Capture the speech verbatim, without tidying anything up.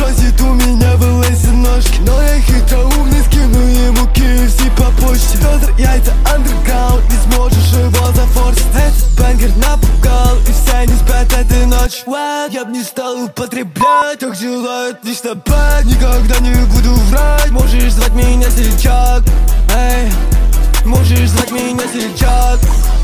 просит у меня в эл эс ножки, но я хитроумный, скину ему кей эф си по почте. Федор, яйца, андерграунд, не сможешь его зафорсить. Этот бэнгер напугал, и все не спят этой ночью. What? Я б не стал употреблять, как желают лично бэк. Никогда не буду врать, можешь звать меня сейчас. Эй, можешь звать меня сейчас.